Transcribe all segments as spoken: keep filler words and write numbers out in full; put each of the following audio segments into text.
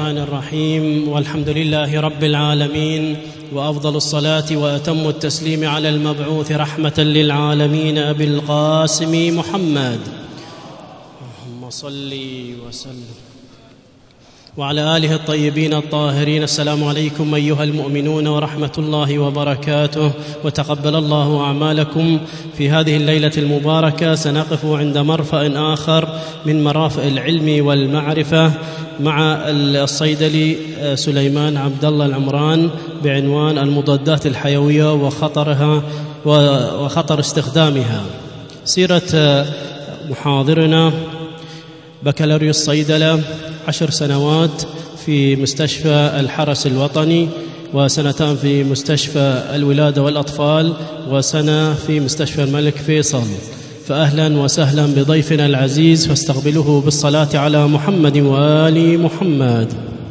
الرحمن الرحيم، والحمد لله رب العالمين، وأفضل الصلاة وأتم التسليم على المبعوث رحمة للعالمين أبي القاسم محمد، اللهم صل وسلم، وعلى آله الطيبين الطاهرين. السلام عليكم أيها المؤمنون ورحمة الله وبركاته، وتقبل الله أعمالكم. في هذه الليلة المباركة سنقف عند مرفأ آخر من مرافئ العلم والمعرفة مع الصيدلي سليمان عبد الله العمران بعنوان المضادات الحيوية وخطرها وخطر استخدامها. سيرة محاضرنا: بكالوريوس صيدلة، عشر سنوات في مستشفى الحرس الوطني، وسنتان في مستشفى الولادة والأطفال، وسنة في مستشفى الملك فيصل. فأهلا وسهلا بضيفنا العزيز، فاستقبلوه بالصلاة على محمد وآل محمد.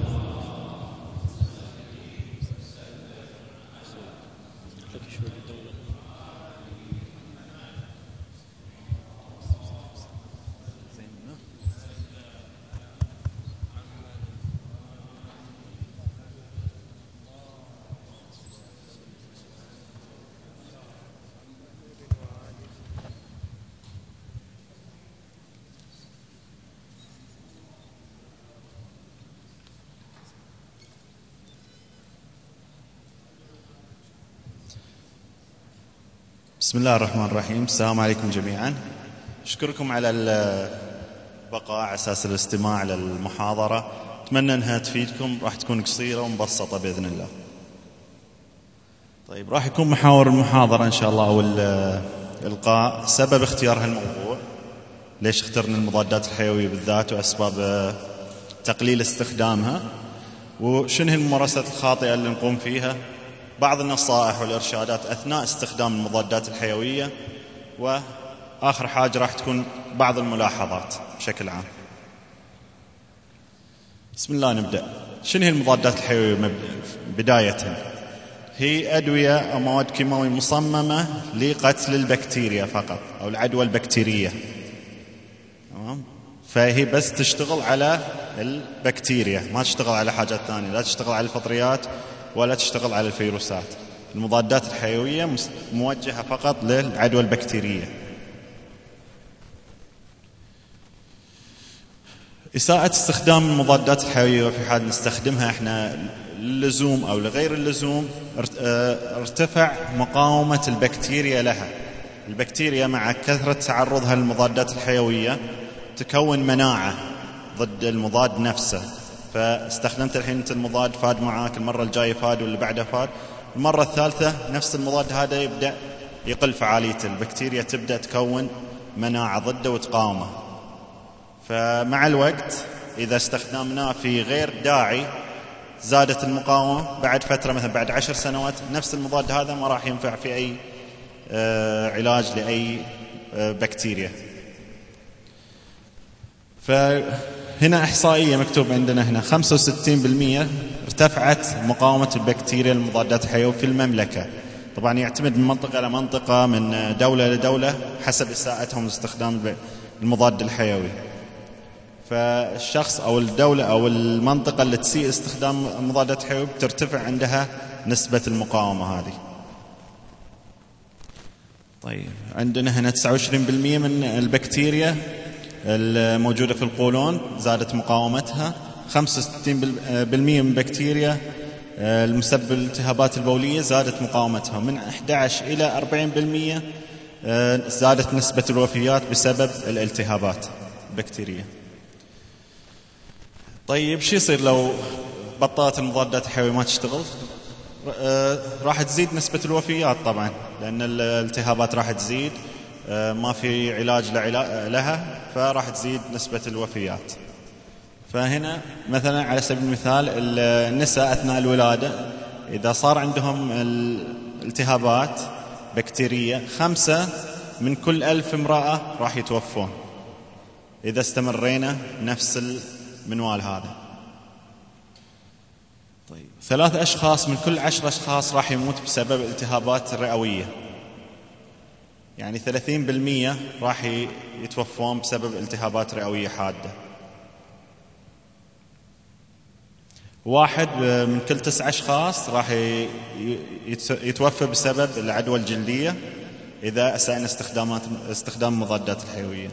بسم الله الرحمن الرحيم. السلام عليكم جميعا. أشكركم على البقاء على أساس الاستماع للمحاضرة. أتمنى أنها تفيدكم، راح تكون قصيرة ومبسطة بإذن الله. طيب، راح يكون محاور المحاضرة إن شاء الله أو الإلقاء سبب اختيار هالموضوع، ليش اخترنا المضادات الحيوية بالذات، وأسباب تقليل استخدامها، وشنو هي الممارسات الخاطئة اللي نقوم فيها، بعض النصائح والإرشادات أثناء استخدام المضادات الحيوية، وآخر حاجة راح تكون بعض الملاحظات بشكل عام. بسم الله نبدأ. شنو هي المضادات الحيوية؟ بداية هي أدوية أو مواد كيماوية مصممة لقتل البكتيريا فقط أو العدوى البكتيرية، تمام؟ فهي بس تشتغل على البكتيريا، ما تشتغل على حاجات ثانية، لا تشتغل على الفطريات ولا تشتغل على الفيروسات. المضادات الحيوية موجهة فقط للعدوى البكتيرية. إساءة استخدام المضادات الحيوية في حال نستخدمها احنا للزوم أو لغير اللزوم، ارتفع مقاومة البكتيريا لها. البكتيريا مع كثرة تعرضها للمضادات الحيوية تكون مناعة ضد المضاد نفسه، فاستخدمت الحين انت المضاد، فاد معاك، المرة الجاية فاد واللي بعدها فاد، المرة الثالثة نفس المضاد هذا يبدأ يقل فعاليته، البكتيريا تبدأ تكون مناعة ضده وتقاومه. فمع الوقت إذا استخدمناه في غير داعي زادت المقاومة، بعد فترة مثلا بعد عشر سنوات نفس المضاد هذا ما راح ينفع في أي آه علاج لأي آه بكتيريا. فهنا إحصائية مكتوب عندنا هنا خمسة وستين بالمئة ارتفعت مقاومة البكتيريا للمضادات الحيوية في المملكة. طبعا يعتمد من منطقة لمنطقة، من دولة لدولة، حسب إساءتهم لاستخدام المضاد الحيوي. فالشخص أو الدولة أو المنطقة اللي تسيء استخدام المضادات الحيوية ترتفع عندها نسبة المقاومة هذه. طيب، عندنا هنا تسعة وعشرين بالمئة من البكتيريا الموجودة في القولون زادت مقاومتها، خمسة وستين بالمئة من البكتيريا المسبب الالتهابات البولية زادت مقاومتها، من أحد عشر إلى أربعين بالمئة زادت نسبة الوفيات بسبب الالتهابات البكتيرية. طيب، شو يصير لو بطلت المضادات الحيوية ما تشتغل؟ راح تزيد نسبة الوفيات طبعا، لأن الالتهابات راح تزيد، ما في علاج لها، فراح تزيد نسبة الوفيات. فهنا مثلا على سبيل المثال النساء أثناء الولادة إذا صار عندهم الالتهابات بكتيرية، خمسة من كل ألف امرأة راح يتوفون إذا استمرينا نفس المنوال هذا. طيب، ثلاث أشخاص من كل عشر أشخاص راح يموت بسبب التهابات رئوية، يعني ثلاثين بالمئة راح يتوفون بسبب التهابات رئوية حادة. واحد من كل تسع أشخاص راح يتوفى بسبب العدوى الجلدية إذا أسأنا استخدامات استخدام المضادات الحيوية.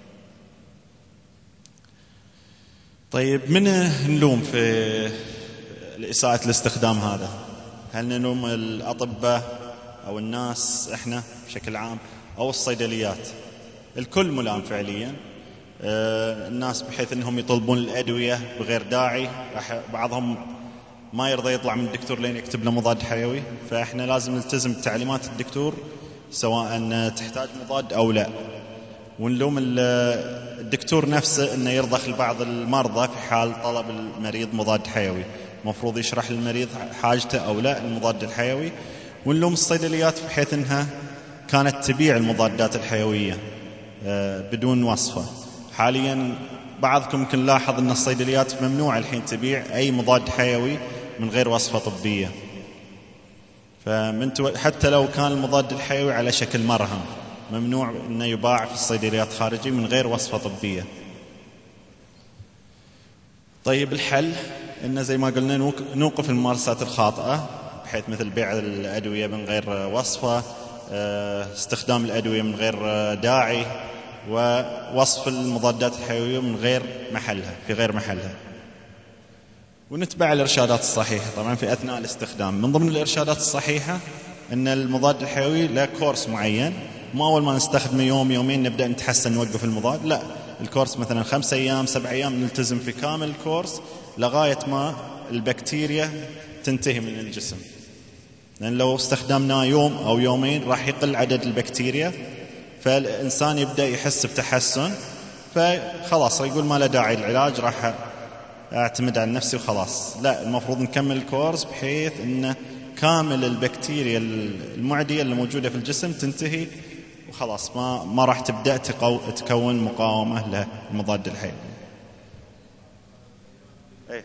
طيب من نلوم في إساءة الاستخدام هذا؟ هل نلوم الأطباء أو الناس إحنا بشكل عام أو الصيدليات؟ الكل ملام فعليا. آه الناس بحيث أنهم يطلبون الأدوية بغير داعي، بعضهم ما يرضى يطلع من الدكتور لين يكتب له مضاد حيوي، فإحنا لازم نلتزم بتعليمات الدكتور سواء تحتاج مضاد أو لا. ونلوم الدكتور نفسه أنه يرضخ لبعض المرضى في حال طلب المريض مضاد حيوي، مفروض يشرح للمريض حاجته أو لا المضاد الحيوي. ونلوم الصيدليات بحيث أنها كانت تبيع المضادات الحيوية بدون وصفة. حاليا بعضكم يمكن لاحظ أن الصيدليات ممنوع الحين تبيع أي مضاد حيوي من غير وصفة طبية، فمن حتى لو كان المضاد الحيوي على شكل مرهم ممنوع أنه يباع في الصيدليات خارجي من غير وصفة طبية. طيب الحل إنه زي ما قلنا نوقف الممارسات الخاطئة، بحيث مثل بيع الأدوية من غير وصفة، استخدام الأدوية من غير داعي، ووصف المضادات الحيوية من غير محلها في غير محلها. ونتبع الإرشادات الصحيحة طبعا في أثناء الاستخدام. من ضمن الإرشادات الصحيحة أن المضاد الحيوي له كورس معين، ما أول ما نستخدمه يوم يومين نبدأ نتحسن نوقف المضاد، لا، الكورس مثلا خمسة أيام سبع أيام نلتزم في كامل الكورس لغاية ما البكتيريا تنتهي من الجسم. لأن لو استخدمناه يوم أو يومين راح يقل عدد البكتيريا، فالإنسان يبدأ يحس بتحسن، فخلاص يقول ما له داعي العلاج، راح أعتمد على نفسي وخلاص. لا، المفروض نكمل الكورس بحيث أن كامل البكتيريا المعدية اللي موجودة في الجسم تنتهي وخلاص، ما ما راح تبدأ تكون مقاومة للمضاد الحيوي. أي.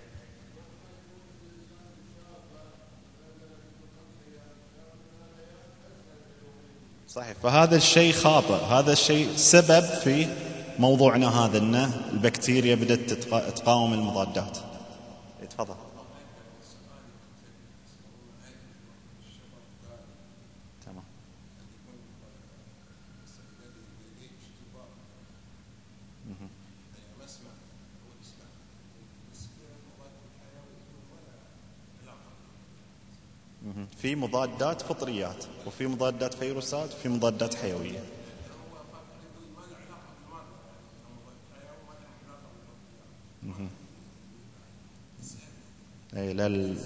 صحيح، فهذا الشيء خاطئ، هذا الشيء سبب في موضوعنا هذا، أن البكتيريا بدأت تقاوم المضادات. تفضل. تمام. في مضادات فطريات، وفي مضادات فيروسات، وفي مضادات حيوية. أي لا ال...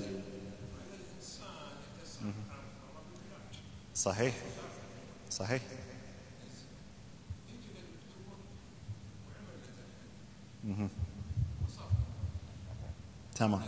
صحيح صحيح. تمام.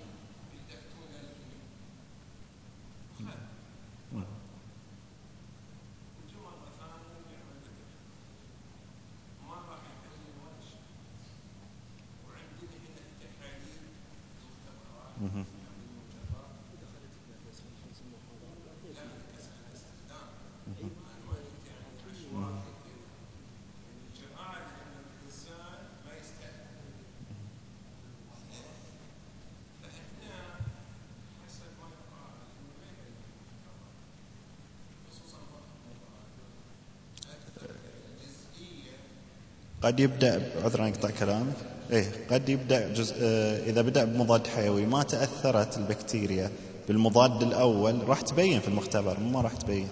قد يبدأ، عذرا أقطع كلامك، إيه قد يبدأ جزء إذا بدأ بمضاد حيوي ما تأثرت البكتيريا بالمضاد الأول راح تبين في المختبر، ما راح تبين.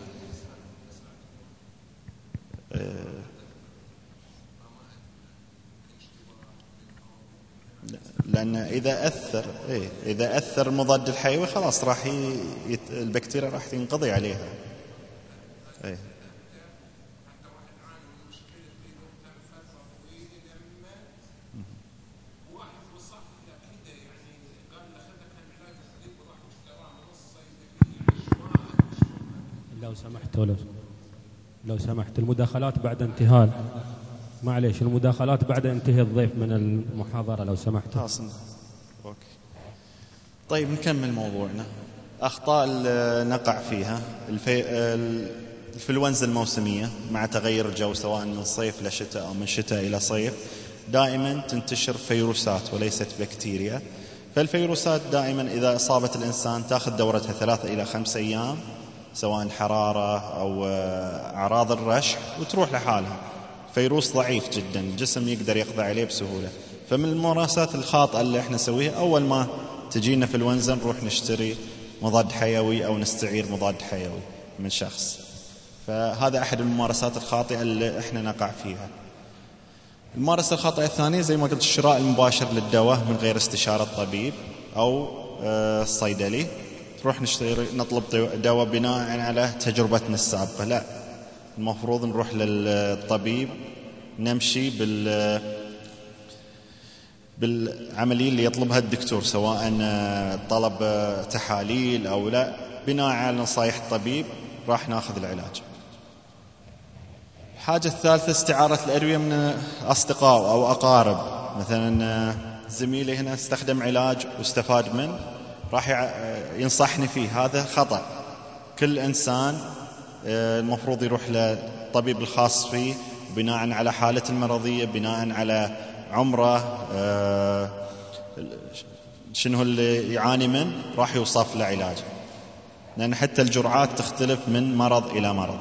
لأن إذا أثر إيه إذا أثر المضاد الحيوي خلاص راح ي... البكتيريا راح تنقضي عليها. إيه. لو سمحت لو لو سمحت المداخلات بعد انتهاء، معليش المداخلات بعد انتهاء الضيف من المحاضرة لو سمحت. أوكي. طيب نكمل موضوعنا. أخطاء نقع فيها الفي... الإنفلونزا الموسمية مع تغير الجو سواء من صيف لشتاء أو من شتاء إلى صيف، دائما تنتشر فيروسات وليست بكتيريا. فالفيروسات دائما إذا أصابت الإنسان تأخذ دورتها ثلاثة إلى خمسة أيام، سواء حرارة أو أعراض الرشح، وتروح لحالها. فيروس ضعيف جدا، الجسم يقدر يقضي عليه بسهولة. فمن الممارسات الخاطئة اللي احنا نسويها، أول ما تجينا في الونزة نروح نشتري مضاد حيوي أو نستعير مضاد حيوي من شخص. فهذا أحد الممارسات الخاطئة اللي احنا نقع فيها. الممارسة الخاطئة الثانية زي ما قلت، الشراء المباشر للدواء من غير استشارة طبيب أو الصيدلي. تروح نشتري نطلب دواء بناء على تجربتنا السابقة. لا، المفروض نروح للطبيب، نمشي بال بالعملية اللي يطلبها الدكتور، سواء طلب تحاليل أو لا، بناء على نصائح الطبيب راح ناخذ العلاج. الحاجة الثالثة استعارة الأدوية من أصدقاء أو أقارب. مثلا زميلي هنا استخدم علاج واستفاد منه، راح ينصحني فيه. هذا خطأ. كل إنسان المفروض يروح للطبيب الخاص فيه بناء على حالته المرضية، بناء على عمره، شنو اللي يعاني منه، راح يوصف له علاج، لأن حتى الجرعات تختلف من مرض إلى مرض.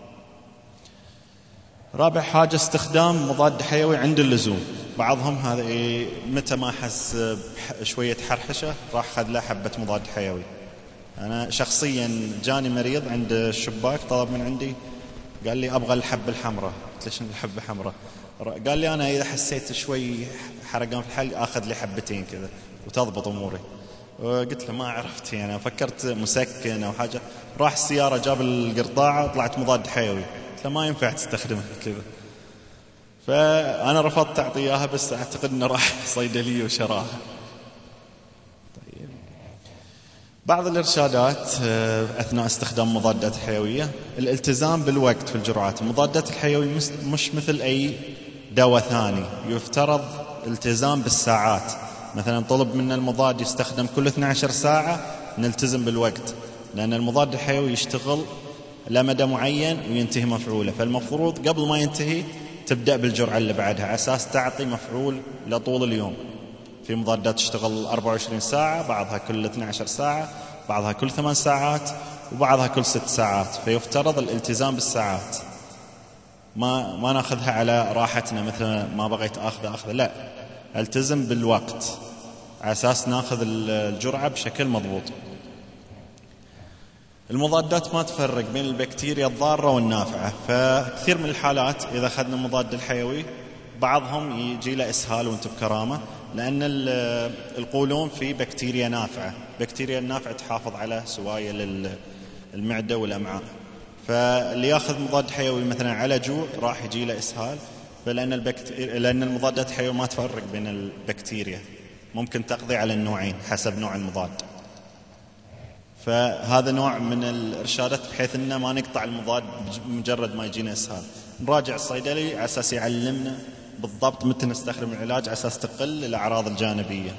رابع حاجة استخدام مضاد حيوي عند اللزوم. بعضهم هذا متى ما حس شوية حرحشة راح خذ له حبة مضاد حيوي. أنا شخصيا جاني مريض عند الشباك، طلب من عندي، قال لي أبغى الحبة الحمراء. قلت له شنو الحبة الحمراء؟ قال لي أنا إذا حسيت شوي حرقان في الحلق آخذ لي حبتين كذا وتضبط أموري. قلت له ما عرفت، يعني فكرت مسكن أو حاجة. راح السيارة جاب القرطاعة، طلعت مضاد حيوي. قلت له ما ينفع تستخدمها كذا. فأنا رفضت أعطي إياها، بس أعتقد أنه راح صيدلية وشراها. طيب، بعض الإرشادات أثناء استخدام مضادات حيوية: الالتزام بالوقت في الجرعات. المضادات الحيوية مش مثل أي دواء ثاني، يفترض التزام بالساعات. مثلا طلب منا المضاد يستخدم كل اثنتي عشرة ساعة، نلتزم بالوقت، لأن المضاد الحيوي يشتغل لمدى معين وينتهي مفعوله. فالمفروض قبل ما ينتهي تبدأ بالجرعة اللي بعدها، على أساس تعطي مفعول لطول اليوم. في مضادات تشتغل أربعة وعشرين ساعة، بعضها كل اثنتي عشرة ساعة، بعضها كل ثمان ساعات، وبعضها كل ست ساعات. فيفترض الالتزام بالساعات، ما ما ناخذها على راحتنا، مثلا ما بغيت أخذ أخذ لا، التزم بالوقت على أساس ناخذ الجرعة بشكل مضبوط. المضادات ما تفرق بين البكتيريا الضارة والنافعة. فكثير من الحالات إذا أخذنا المضاد الحيوي بعضهم يجي له إسهال وانت بكرامة، لأن القولون فيه بكتيريا نافعة. بكتيريا النافعة تحافظ على سوائل المعدة والأمعاء. فاللي ياخذ مضاد حيوي مثلا على جوع راح يجي له إسهال، فلأن البكتيريا لأن المضادات الحيوية ما تفرق بين البكتيريا، ممكن تقضي على النوعين حسب نوع المضاد. فهذا نوع من الإرشادات، بحيث أن ما نقطع المضاد مجرد ما يجينا إسهال. نراجع الصيدلي على أساس يعلمنا بالضبط متى نستخدم العلاج، على أساس تقل الأعراض الجانبية.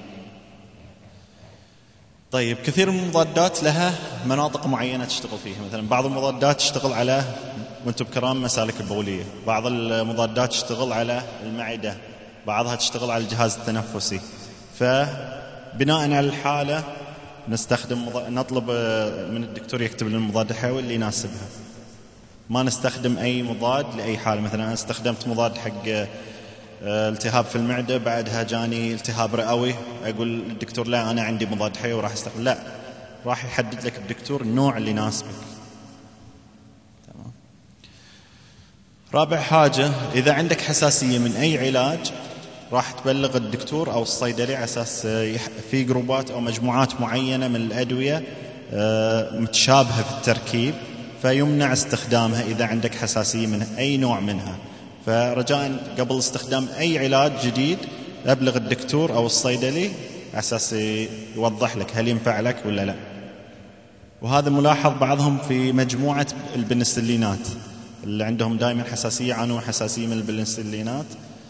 طيب، كثير من المضادات لها مناطق معينة تشتغل فيها. مثلا بعض المضادات تشتغل على وانتم بكرام مسالك البولية، بعض المضادات تشتغل على المعدة، بعضها تشتغل على الجهاز التنفسي. فبناء على الحالة نستخدم مض... نطلب من الدكتور يكتب لنا المضاد الحيوي اللي يناسبها. ما نستخدم أي مضاد لأي حالة. مثلا أنا استخدمت مضاد حق التهاب في المعدة، بعدها جاني التهاب رئوي، أقول للدكتور لا أنا عندي مضاد حيوي راح استخدم. لا، راح يحدد لك الدكتور النوع اللي يناسبك. تمام. رابع حاجة، إذا عندك حساسية من أي علاج راح تبلغ الدكتور أو الصيدلي، على أساس في جروبات أو مجموعات معينة من الأدوية متشابهة في التركيب، فيمنع استخدامها إذا عندك حساسية من أي نوع منها. فرجاء قبل استخدام أي علاج جديد أبلغ الدكتور أو الصيدلي على أساس يوضح لك هل ينفع لك ولا لا. وهذا ملاحظ بعضهم في مجموعة البنسلينات، اللي عندهم دائما حساسية، يعانون حساسية من البنسلينات.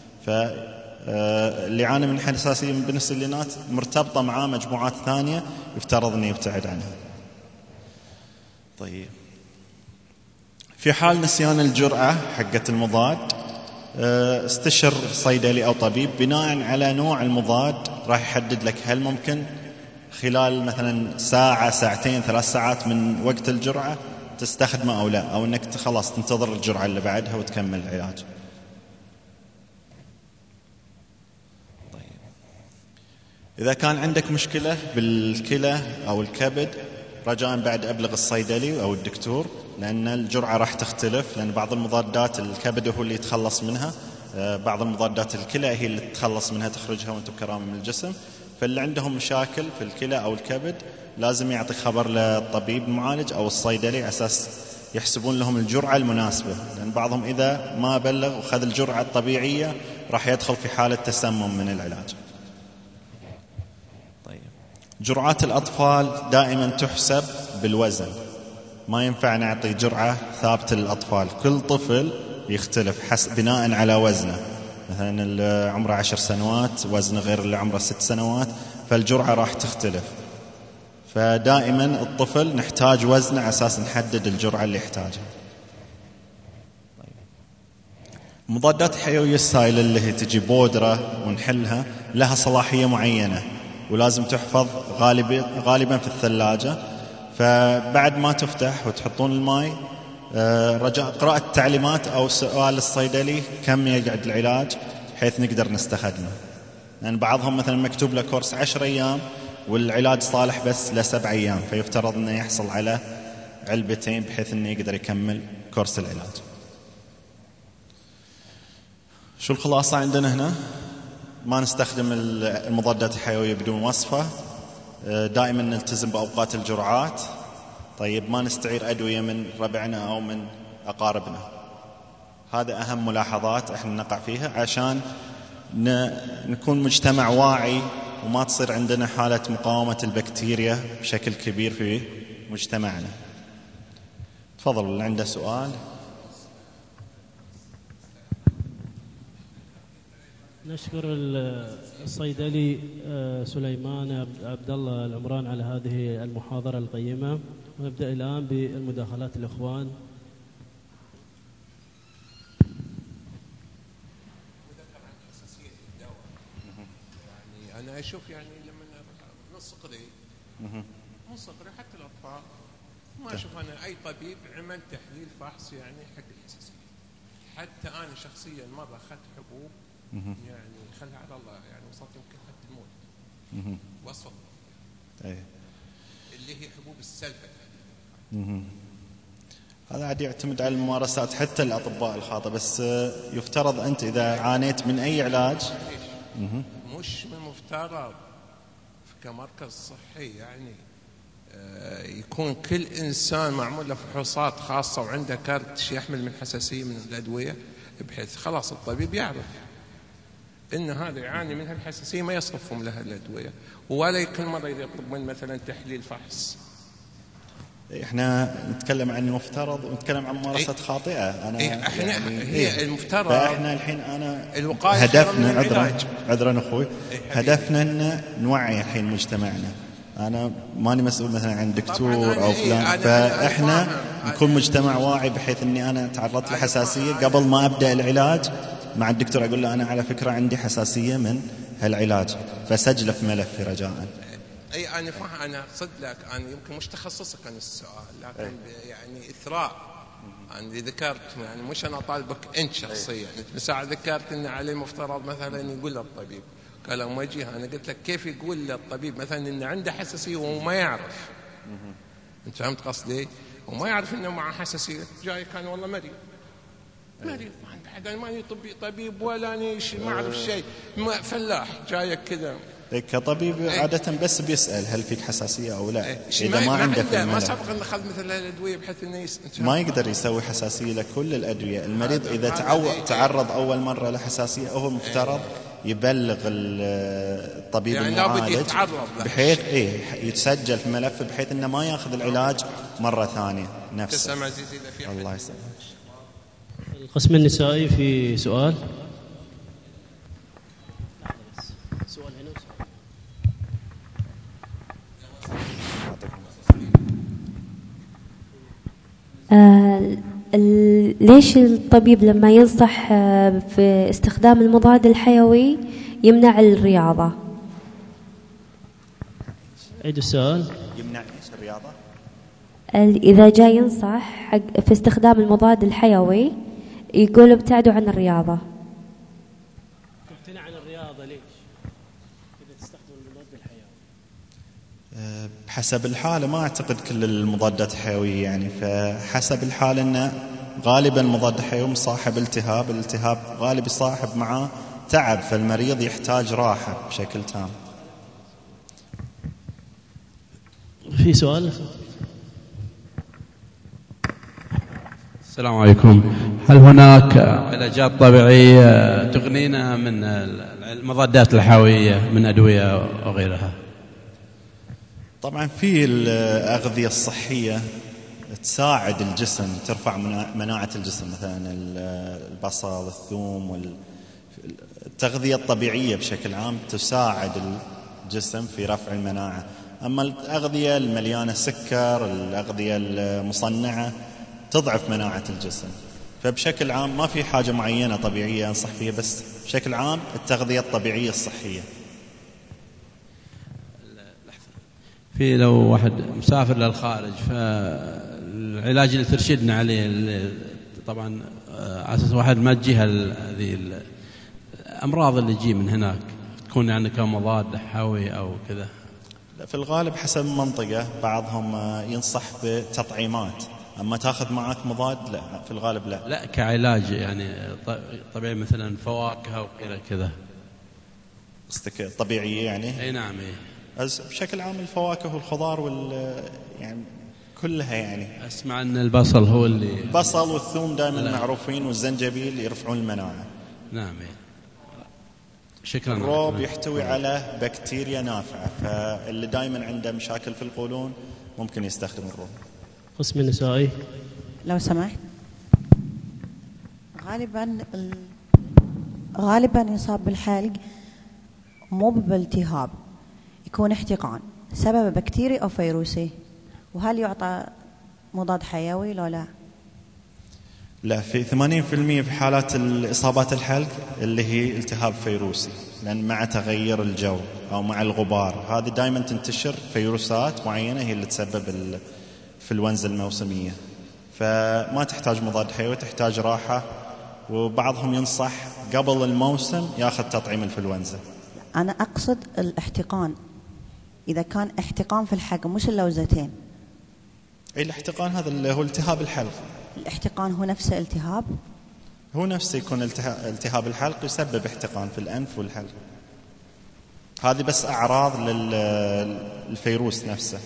فاللي يعاني من حساسية من البنسلينات مرتبطة مع مجموعات ثانية يفترض أن يبتعد عنها. طيب، في حال نسيان الجرعة حقة المضاد استشر صيدلي أو طبيب بناء على نوع المضاد راح يحدد لك هل ممكن خلال مثلا ساعة ساعتين ثلاث ساعات من وقت الجرعة تستخدمه أو لا، أو أنك خلاص تنتظر الجرعة اللي بعدها وتكمل العلاج. طيب إذا كان عندك مشكلة بالكلى أو الكبد، رجاء بعد أبلغ الصيدلي أو الدكتور، لأن الجرعة راح تختلف، لأن بعض المضادات الكبد هو اللي يتخلص منها، بعض المضادات الكلى هي اللي تتخلص منها تخرجها وانتم بكرامة من الجسم. فاللي عندهم مشاكل في الكلى أو الكبد لازم يعطي خبر للطبيب المعالج أو الصيدلي على أساس يحسبون لهم الجرعة المناسبة، لأن بعضهم إذا ما بلغ وخذ الجرعة الطبيعية راح يدخل في حالة تسمم من العلاج. طيب جرعات الأطفال دائما تحسب بالوزن، ما ينفع نعطي جرعة ثابتة للأطفال، كل طفل يختلف حسب بناء على وزنه. مثلا اللي عمره عشر سنوات وزنه غير اللي عمره ست سنوات، فالجرعة راح تختلف. فدائما الطفل نحتاج وزنه على أساس نحدد الجرعة اللي يحتاجها. مضادات الحيوية السائلة اللي هي تجي بودرة ونحلها لها صلاحية معينة ولازم تحفظ غالبا غالبا في الثلاجة. فبعد ما تفتح وتحطون الماء، رجاء قراءة التعليمات أو سؤال الصيدلي كم يقعد العلاج بحيث نقدر نستخدمه، لأن يعني بعضهم مثلا مكتوب له كورس عشر أيام والعلاج صالح بس لسبع أيام، فيفترض أنه يحصل على علبتين بحيث أنه يقدر يكمل كورس العلاج. شو الخلاصة عندنا هنا؟ ما نستخدم المضادات الحيوية بدون وصفة، دائما نلتزم بأوقات الجرعات. طيب ما نستعير أدوية من ربعنا أو من أقاربنا. هذا أهم ملاحظات احنا نقع فيها عشان نكون مجتمع واعي وما تصير عندنا حالة مقاومة البكتيريا بشكل كبير في مجتمعنا. تفضل اللي عنده سؤال. نشكر الصيدلي سليمان عبد الله العمران على هذه المحاضرة القيمة، ونبدأ الآن بالمداخلات الإخوان. يعني أنا أشوف يعني لما من صغري من صغري حتى الأطفال ما أشوف أنا أي طبيب عمل تحليل فحص يعني حق الحساسية. حتى أنا شخصيا مرة أخذت حبوب يعني خلها على الله، يعني وصلت يمكن حتى الموت وصل أيه. اللي هي حبوب السلفة. هذا عاد يعتمد على الممارسات حتى الأطباء الخاطئة، بس يفترض أنت إذا عانيت من أي علاج مش من المفترض كمركز صحي يعني يكون كل إنسان معمول له فحوصات خاصة وعنده كارت يحمل من حساسية من الأدوية، بحيث خلاص الطبيب يعرف إن هذا يعاني من هالحساسية ما يصرفهم لها الأدوية، ولا كل مرة يطلب من مثلا تحليل فحص. احنا نتكلم عن المفترض ونتكلم عن ممارسات خاطئة. انا إيه احنا يعني هي إيه المفترض. فاحنا الحين انا الوقاية هدفنا عذرا عذرا اخوي إيه هدفنا ان نوعي الحين مجتمعنا. انا ماني مسؤول مثلا عن دكتور او فلان، إيه فاحنا نكون مجتمع واعي بحيث اني انا تعرضت لحساسية قبل ما ابدا العلاج مع الدكتور اقول له انا على فكرة عندي حساسية من هالعلاج، فسجله في ملفي رجاء. اي انا فاهم، انا اقصد لك انا يمكن مش تخصصك عن السؤال، لكن أي. يعني اثراء عندي ذكرت يعني مش انا طالبك انت شخصيا، انت مساعد ذكرت ان عليه مفترض مثلا يقول للطبيب كلام وجيه. انا قلت لك كيف يقول للطبيب مثلا ان عنده حساسيه وهو ما يعرف. انت فهمت قصدي؟ وما يعرف انه معه حساسيه، جاي كان والله مريض مريض ما عنده حد، ماني طبي طبيب ولا اني ما اعرف شيء، فلاح جايك كذا. كطبيب عادة بس بيسأل هل فيك حساسية أو لا. إذا ما, ما عنده في ما سبق أن أخذ مثل الأدوية بحيث إنه يس... ما يقدر يسوي حساسية لكل الأدوية. المريض إذا تعو... تعرض أول مرة لحساسية هو مفترض يبلغ الطبيب يعني المعالج بحيث إيه يتسجل في ملف بحيث إنه ما يأخذ العلاج مرة ثانية نفسه. الله يسلمك. القسم النسائي في سؤال. سؤال هنا وسؤال. آه ليش الطبيب لما ينصح آه في استخدام المضاد الحيوي يمنع الرياضة؟ عيد السؤال. يمنع ايش الرياضة؟ ال- إذا جاي ينصح حق في استخدام المضاد الحيوي يقول ابتعدوا عن الرياضة. امتنع عن الرياضة ليش؟ إذا تستخدم المضاد الحيوي. أه، بحسب الحالة، ما أعتقد كل المضادات الحيوية يعني، فحسب الحالة أنه غالبا المضاد الحيوي مصاحب التهاب، الالتهاب غالب يصاحب معاه تعب، فالمريض يحتاج راحة بشكل تام. في سؤال؟ السلام عليكم. هل هناك علاجات طبيعية تغنينا من المضادات الحيوية من أدوية وغيرها؟ طبعا في الأغذية الصحية تساعد الجسم، ترفع مناعة الجسم، مثلا البصل، الثوم، والتغذية الطبيعية بشكل عام تساعد الجسم في رفع المناعة. أما الأغذية المليانة سكر، الأغذية المصنعة تضعف مناعة الجسم. فبشكل عام ما في حاجة معينة طبيعية أنصح فيها، بس بشكل عام التغذية الطبيعية الصحية. في لو واحد مسافر للخارج، فالعلاج اللي ترشدنا عليه طبعا على أساس واحد ما تجيها هذه الأمراض اللي تجي من هناك، تكون يعني كمضاد حيوي أو كذا. في الغالب حسب المنطقة، بعضهم ينصح بتطعيمات، أما تأخذ معك مضاد لا، في الغالب لا. لا كعلاج يعني طبيعي، مثلا فواكه وكذا كذا. قصدك طبيعية يعني؟ أي نعم. إيه. بشكل عام الفواكه والخضار وال يعني كلها يعني. أسمع أن البصل هو اللي البصل والثوم دائما لا. معروفين، والزنجبيل يرفعون المناعة. نعم. إيه. شكرا. الروب يحتوي على بكتيريا نافعة، فاللي دائما عنده مشاكل في القولون ممكن يستخدم الروب. قسم النسائي. لو سمحت، غالبا ال... غالبا يصاب بالحلق مو بالالتهاب، يكون احتقان، سبب بكتيري أو فيروسي، وهل يعطى مضاد حيوي لو لا؟ لا، في ثمانين بالمئة في حالات الإصابات الحلق اللي هي التهاب فيروسي، لأن مع تغير الجو أو مع الغبار هذه دائما تنتشر فيروسات معينة هي اللي تسبب الإنفلونزا الموسمية، فما تحتاج مضاد حيوي، تحتاج راحة. وبعضهم ينصح قبل الموسم ياخذ تطعيم الإنفلونزا. أنا أقصد الاحتقان، إذا كان احتقان في الحلق مش اللوزتين. أي الاحتقان هذا اللي هو التهاب الحلق. الاحتقان هو نفسه التهاب؟ هو نفسه يكون التهاب الحلق يسبب احتقان في الأنف والحلق. هذه بس أعراض للفيروس نفسه.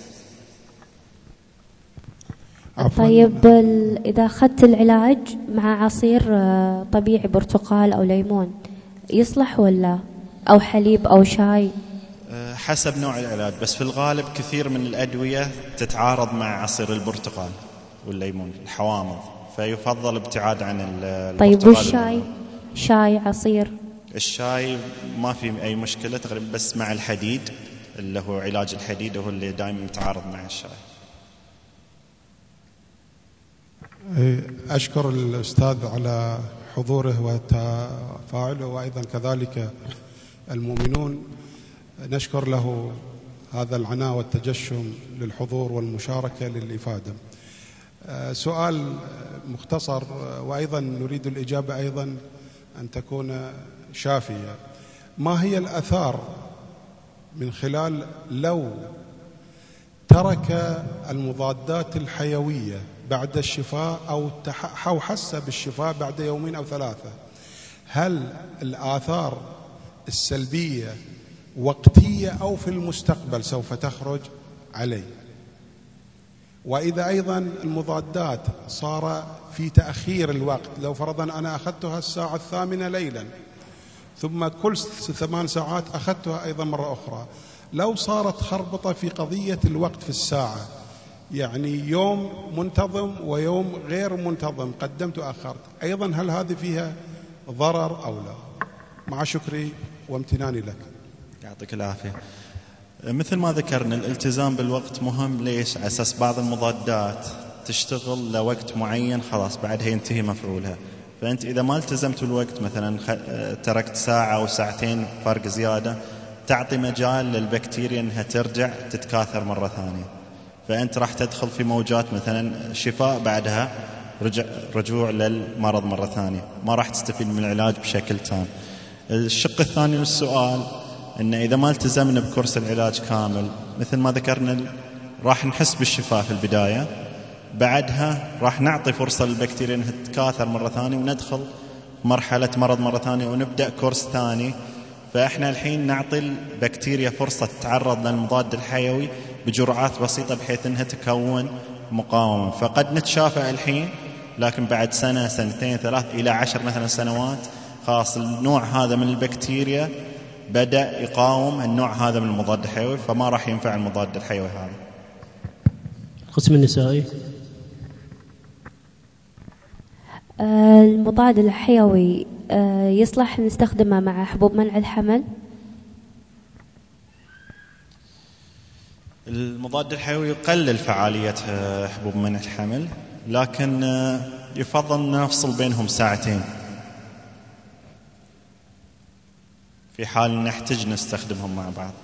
طيب إذا أخذت العلاج مع عصير طبيعي برتقال أو ليمون يصلح ولا؟ أو حليب أو شاي؟ حسب نوع العلاج، بس في الغالب كثير من الأدوية تتعارض مع عصير البرتقال والليمون، الحوامض، فيفضل ابتعاد عن البرتقال. طيب والشاي؟ شاي عصير؟ الشاي ما في أي مشكلة تقريبا، بس مع الحديد اللي هو علاج الحديد هو اللي دائما يتعارض مع الشاي. أشكر الأستاذ على حضوره وتفاعله، وأيضا كذلك المؤمنون نشكر له هذا العناء والتجشم للحضور والمشاركة للإفادة. سؤال مختصر، وأيضا نريد الإجابة أيضا أن تكون شافية. ما هي الآثار من خلال لو ترك المضادات الحيوية بعد الشفاء أو أو حس بالشفاء بعد يومين أو ثلاثة؟ هل الآثار السلبية وقتية أو في المستقبل سوف تخرج عليه؟ وإذا أيضا المضادات صار في تأخير الوقت، لو فرضا أنا أخذتها الساعة الثامنة ليلا ثم كل ثمان ساعات أخذتها أيضا مرة أخرى، لو صارت خربطة في قضية الوقت في الساعة، يعني يوم منتظم ويوم غير منتظم، قدمت وأخرت، أيضا هل هذه فيها ضرر أو لا؟ مع شكري وامتناني لك. يعطيك العافية. مثل ما ذكرنا الالتزام بالوقت مهم. ليش؟ على أساس بعض المضادات تشتغل لوقت معين خلاص بعدها ينتهي مفعولها، فأنت إذا ما التزمت بالوقت، مثلا تركت ساعة أو ساعتين فرق زيادة، تعطي مجال للبكتيريا أنها ترجع تتكاثر مرة ثانية، فأنت راح تدخل في موجات مثلا شفاء بعدها رجع رجوع للمرض مرة ثانية، ما راح تستفيد من العلاج بشكل تام. الشق الثاني للسؤال أن إذا ما التزمنا بكورس العلاج كامل مثل ما ذكرنا راح نحس بالشفاء في البداية، بعدها راح نعطي فرصة للبكتيريا أنها تتكاثر مرة ثانية وندخل مرحلة مرض مرة ثانية ونبدأ كورس ثاني. فإحنا الحين نعطي البكتيريا فرصة تتعرض للمضاد الحيوي بجرعات بسيطة بحيث أنها تكون مقاومة، فقد نتشافى الحين لكن بعد سنة سنتين ثلاث إلى عشر مثلا سنوات خاص النوع هذا من البكتيريا بدأ يقاوم النوع هذا من المضاد الحيوي، فما راح ينفع المضاد الحيوي هذا. القسم النسائي. المضاد الحيوي يصلح نستخدمه مع حبوب منع الحمل؟ المضاد الحيوي يقلل فعالية حبوب منع الحمل، لكن يفضل نفصل بينهم ساعتين في حال نحتاج نستخدمهم مع بعض.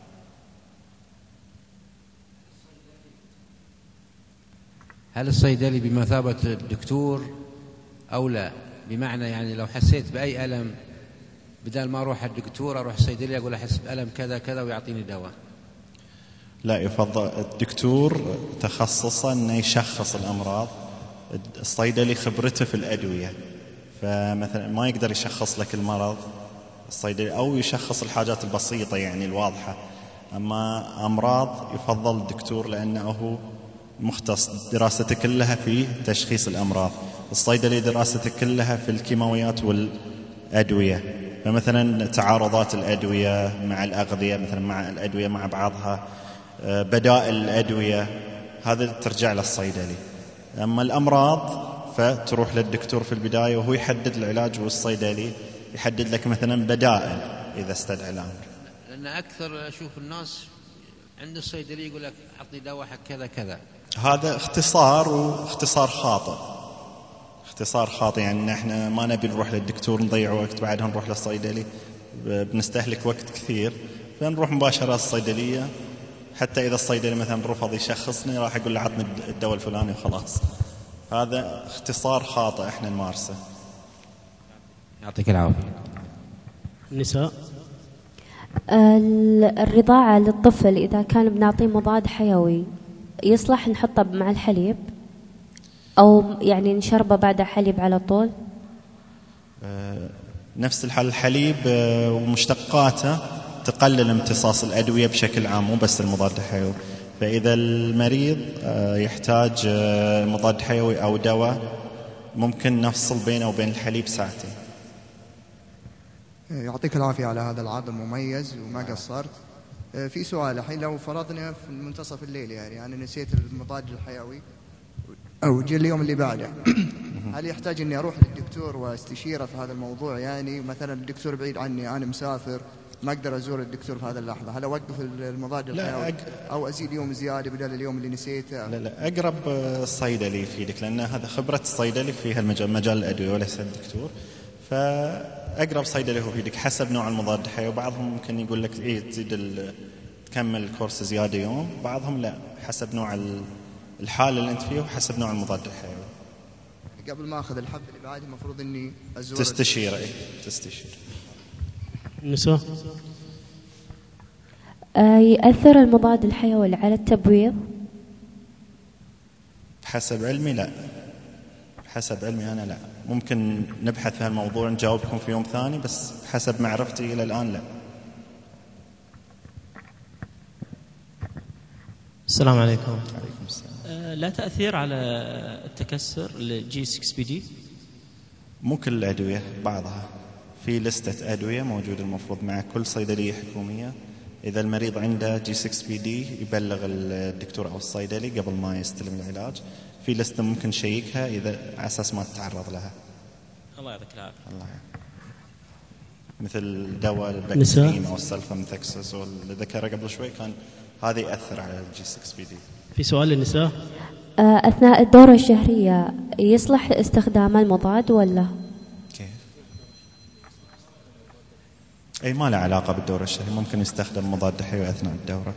هل الصيدلي بمثابة الدكتور أو لا؟ بمعنى يعني لو حسيت بأي ألم بدل ما أروح الدكتور أروح الصيدلي أقول أحس بألم كذا كذا ويعطيني دواء. لا، يفضل الدكتور تخصصه أنه يشخص الأمراض، الصيدلي خبرته في الأدوية، فمثلا ما يقدر يشخص لك المرض الصيدلي أو يشخص الحاجات البسيطة يعني الواضحة، أما أمراض يفضل الدكتور لأنه هو مختص، دراسته كلها في تشخيص الأمراض. الصيدلي دراسته كلها في الكيماويات والأدوية، فمثلا تعارضات الأدوية مع الأغذية، مثلا مع الأدوية مع بعضها، بدائل الأدوية، هذا ترجع للصيدلي. أما الأمراض فتروح للدكتور في البداية وهو يحدد العلاج، والصيدلي يحدد لك مثلا بدائل إذا استدعى الأمر. لأن أكثر أشوف الناس عند الصيدلي يقول لك أعطي دواء حق كذا كذا، هذا اختصار واختصار خاطئ، اختصار خاطئ، يعني احنا ما نبي نروح للدكتور نضيع وقت بعدها نروح للصيدلي بنستهلك وقت كثير، فنروح مباشرة للصيدلية. حتى إذا الصيدلي مثلا رفض يشخصني راح أقول له عطني الدواء الفلاني وخلاص. هذا اختصار خاطئ احنا نمارسه. يعطيك العافية. النساء. الرضاعة للطفل إذا كان بنعطيه مضاد حيوي يصلح نحطه مع الحليب أو يعني نشربه بعد حليب على طول؟ آه نفس الحال، الحليب آه ومشتقاته تقلل امتصاص الأدوية بشكل عام، مو بس المضاد الحيوي. فإذا المريض آه يحتاج آه مضاد حيوي أو دواء ممكن نفصل بينه وبين الحليب ساعتين. يعطيك العافية على هذا العرض المميز وما قصرت. في سؤال الحين، لو فرضنا في منتصف الليل يعني أنا نسيت المضاد الحيوي أو جاء اليوم اللي بعده، هل يحتاج إني أروح للدكتور واستشيره في هذا الموضوع؟ يعني مثلا الدكتور بعيد عني، أنا مسافر ما أقدر أزور الدكتور في هذه اللحظة، هل أوقف المضاد الحيوي أق... أو أزيد يوم زيادة بدل اليوم اللي نسيته؟ لا لا، أقرب صيدلي يفيدك، لأن هذا خبرة الصيدلي في هالمجال، مجال الأدوية وليس الدكتور. فأقرب صيدلي هو يفيدك حسب نوع المضاد الحيوي. بعضهم ممكن يقول لك إيه تزيد ال... تكمل الكورس زيادة يوم، بعضهم لا، حسب نوع الحالة اللي أنت فيه وحسب نوع المضاد الحيوي. قبل ما أخذ الحب اللي بعد المفروض إني أزور تستشير. إيه تستشير. النساء. آه يأثر المضاد الحيوي على التبويض؟ حسب علمي لا، حسب علمي أنا لا. ممكن نبحث في هالموضوع نجاوبكم في يوم ثاني، بس حسب معرفتي إلى الآن لا. السلام عليكم. عليكم السلام. أه لا تأثير على التكسر الجي ستة بي دي؟ مو كل الأدوية، بعضها. في لستة أدوية موجودة المفروض مع كل صيدلية حكومية، إذا المريض عنده جي ستة بي دي يبلغ الدكتور أو الصيدلي قبل ما يستلم العلاج. في لستة ممكن شيكها إذا على أساس ما تتعرض لها. الله يعطيك العافية. الله يعافيك. مثل دواء البكتيريم أو السلفاميثاكسس واللي ذكره قبل شوي كان هذا يأثر على الجي ستة بي دي. في سؤال للنساء. أثناء الدورة الشهرية يصلح استخدام المضاد ولا؟ كيف؟ أي ما له علاقة بالدورة الشهرية، ممكن يستخدم مضاد حيوي أثناء الدورة.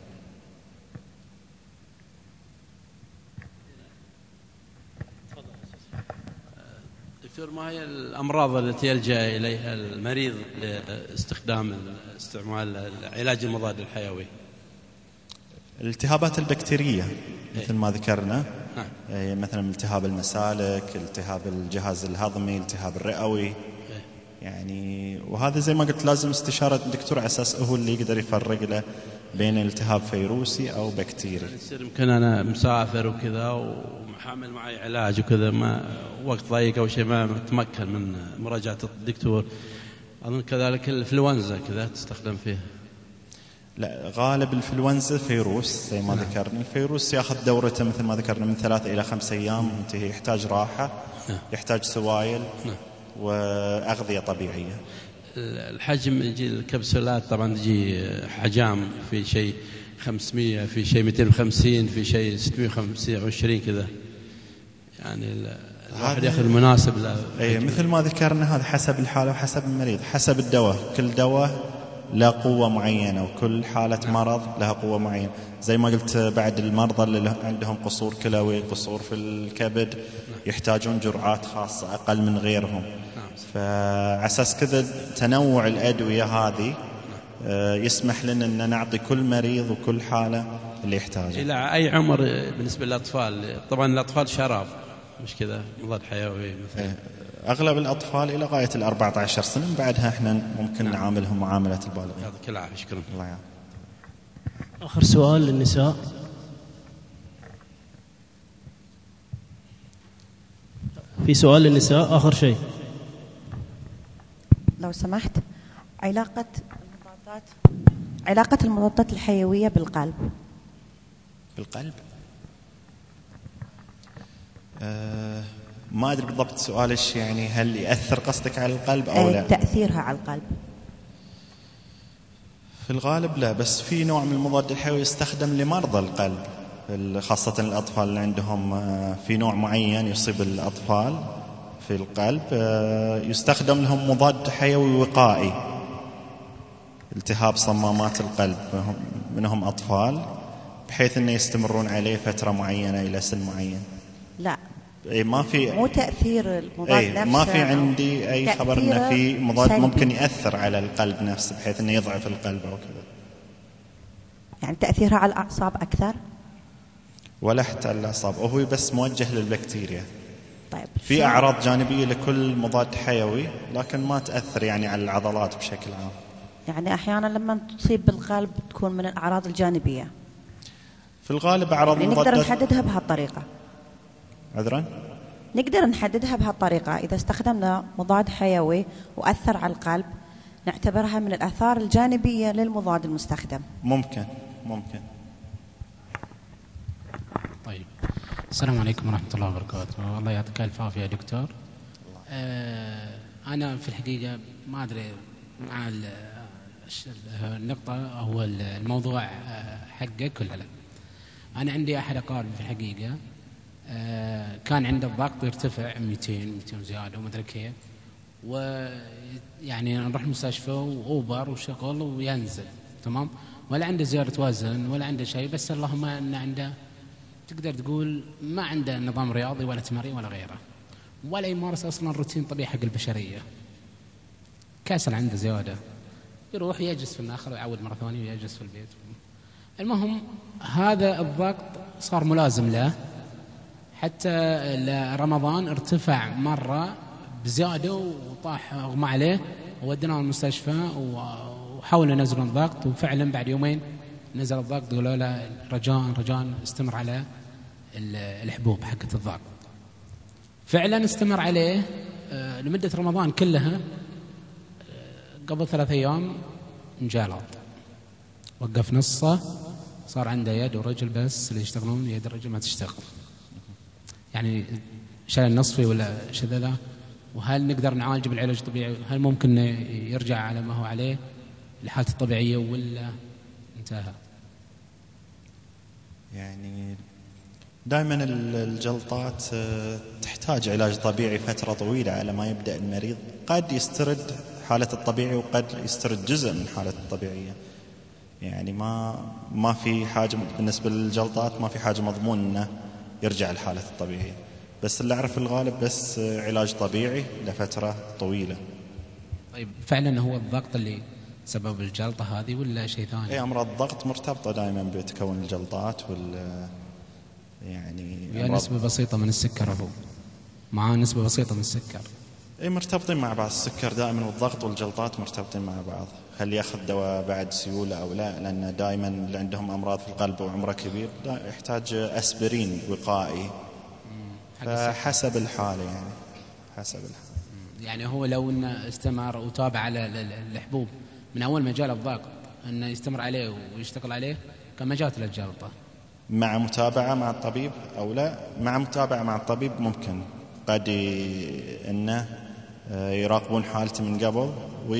دكتور، ما هي الأمراض التي يلجأ إليها المريض لاستخدام استعمال العلاج المضاد الحيوي؟ الالتهابات البكتيرية مثل ما ذكرنا، مثلا التهاب المسالك، التهاب الجهاز الهضمي، التهاب الرئوي، يعني وهذا زي ما قلت لازم استشارة الدكتور على أساس هو اللي يقدر يفرق له بين التهاب فيروسي أو بكتيري. يصير يمكن أنا مسافر وكذا وحامل معي علاج وكذا، ما وقت ضيق أو شيء ما أتمكن من مراجعة الدكتور. أظن كذلك الإنفلونزا كذا تستخدم فيه. لا، غالب الإنفلونزا فيروس زي ما نعم. ذكرنا الفيروس يأخذ دورته مثل ما ذكرنا من ثلاثة إلى خمسة أيام، ينتهي، يحتاج راحة، نعم. يحتاج سوائل، نعم. وأغذية طبيعية. الحجم يجي الكبسولات طبعا تجي حجام، في شيء خمسمية، في شيء مئتين وخمسين، في شيء ستمية وعشرين كذا، يعني الواحد ياخذ المناسب له. اي مثل ما ذكرنا هذا حسب الحالة وحسب المريض، حسب الدواء، كل دواء له قوة معينة وكل حالة مرض لها قوة معينة. زي ما قلت بعد المرضى اللي عندهم قصور كلوي، قصور في الكبد، يحتاجون جرعات خاصة أقل من غيرهم. فعساس كذا تنوع الأدوية هذه يسمح لنا أن نعطي كل مريض وكل حالة اللي يحتاجه. إلى أي عمر بالنسبة للأطفال؟ طبعا الأطفال شراب مش كذا مضاد حيوي مثلا. أغلب الأطفال إلى غاية الأربعة عشر سنة، بعدها إحنا ممكن نعم. نعاملهم معاملة البالغين. يعطيك العافية، شكرا. الله يعافيك. آخر سؤال للنساء. في سؤال للنساء آخر شيء لو سمحت، علاقة المضادات علاقة المضادات الحيوية بالقلب. بالقلب؟ أه ما أدري بالضبط سؤالش، يعني هل يأثر قصدك على القلب أو لا؟ تأثيرها على القلب في الغالب لا، بس في نوع من المضاد الحيوي يستخدم لمرضى القلب، خاصة الأطفال اللي عندهم في نوع معين يصيب الأطفال في القلب، يستخدم لهم مضاد حيوي وقائي، التهاب صمامات القلب، منهم أطفال، بحيث أنه يستمرون عليه فترة معينة إلى سن معين. لا، اي ما في مو تأثير المضاد اي نفسه، ما في عندي اي خبر انه في مضاد سلبي ممكن يأثر على القلب نفسه بحيث انه يضعف القلب او كذا. يعني تأثيرها على الأعصاب أكثر؟ ولا حتى على الأعصاب، وهو بس موجه للبكتيريا. طيب، في أعراض جانبية لكل مضاد حيوي لكن ما تأثر يعني على العضلات بشكل عام. يعني أحيانا لما تصيب بالقلب تكون من الأعراض الجانبية. في الغالب أعراض يعني نقدر نحددها بهالطريقة. عذرا؟ نقدر نحددها بهالطريقة، إذا استخدمنا مضاد حيوي وأثر على القلب نعتبرها من الآثار الجانبية للمضاد المستخدم. ممكن ممكن. طيب، السلام عليكم ورحمة الله وبركاته. الله يعطيك ألف عافية يا دكتور. آه أنا في الحقيقة ما أدري مع النقطة أو الموضوع حقك ولا لا. أنا عندي أحد أقاربي في الحقيقة آه كان عنده الضغط يرتفع مئتين مئتين زيادة وما أدري كيف، ويعني نروح المستشفى وأوبر وشغل وينزل تمام، ولا عنده زيادة وزن ولا عنده شيء، بس اللهم أن عنده تقدر تقول ما عنده نظام رياضي ولا تمارين ولا غيره، ولا يمارس أصلا روتين طبيعي حق البشرية. كاسل عنده زيادة، يروح يجلس في الآخر ويعود مرة ثانية ويجلس في البيت. المهم هذا الضغط صار ملازم له، حتى رمضان ارتفع مرة بزيادة وطاح أغمى عليه وودناه المستشفى وحاولوا ينزلون الضغط، وفعلا بعد يومين نزل الضغط، قالوا له رجاء رجاء استمر على الحبوب حقة الضغط. فعلا استمر عليه لمدة رمضان كلها. قبل ثلاثة أيام انجلط، وقف نصه، صار عنده يد ورجل بس اللي يشتغلون، يد الرجل ما تشتغل، يعني شلل نصفي ولا شذلة. وهل نقدر نعالجه بالعلاج الطبيعي؟ هل ممكن يرجع على ما هو عليه لحالته الطبيعية ولا انتهى؟ يعني دائما الجلطات تحتاج علاج طبيعي فترة طويلة على ما يبدأ المريض، قد يسترد حالة الطبيعي وقد يسترد جزء من حالة الطبيعية. يعني ما ما في حاجة بالنسبة للجلطات، ما في حاجة مضمون انه يرجع لحالة الطبيعية. بس اللي اعرف الغالب بس علاج طبيعي لفترة طويلة. طيب فعلا هو الضغط اللي سبب الجلطة هذه ولا شيء ثاني؟ اي امراض الضغط مرتبطة دائما بتكون الجلطات وال يعني ويا نسبة بسيطة من السكر هو معاه نسبة بسيطة من السكر. اي مرتبطين مع بعض، السكر دائما والضغط والجلطات مرتبطين مع بعض. هل ياخذ دواء بعد سيولة او لا؟ لان دائما اللي عندهم امراض في القلب وعمره كبير يحتاج اسبرين وقائي. فحسب الحالة يعني حسب الحالة. يعني هو لو انه استمر وتابع على الحبوب من اول ما جاء الضغط انه يستمر عليه ويشتغل عليه كما جات له الجلطة مع متابعة مع الطبيب أو لا؟ مع متابعة مع الطبيب ممكن قد إنه يراقبون حالته من قبل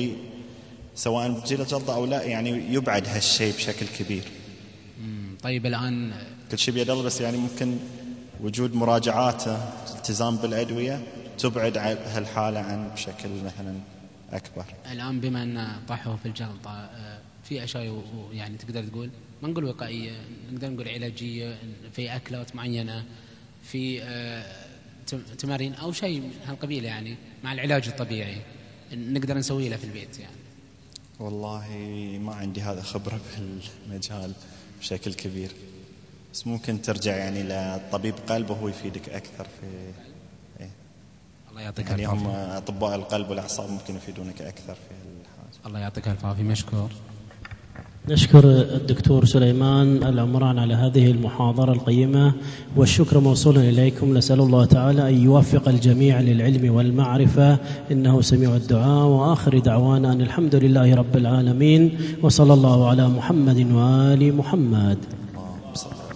وسواء بتجيله جلطة أو لا يعني يبعد هالشيء بشكل كبير. طيب الآن كل شيء بيد الله، بس يعني ممكن وجود مراجعاته التزام بالأدوية تبعد هالحالة عن بشكل مثلا أكبر. الآن بما أن طاحوا في الجلطة في أشياء يعني تقدر تقول ما نقول وقائية، نقدر نقول علاجية في أكلات معينة في تمارين أو شيء من هالقبيل يعني مع العلاج الطبيعي نقدر نسويه له في البيت يعني؟ والله ما عندي هذا خبرة بالمجال بشكل كبير، بس ممكن ترجع يعني لطبيب قلب وهو يفيدك أكثر في إيه. الله يعطيك يعني العافية. هم أطباء القلب والأعصاب ممكن يفيدونك أكثر في الحاجة. الله يعطيك العافية. مشكور. نشكر الدكتور سليمان العمران على هذه المحاضرة القيمة، والشكر موصول إليكم. نسأل الله تعالى أن يوفق الجميع للعلم والمعرفة، إنه سميع الدعاء. وآخر دعوانا أن الحمد لله رب العالمين، وصلى الله على محمد وآل محمد. اللهم صل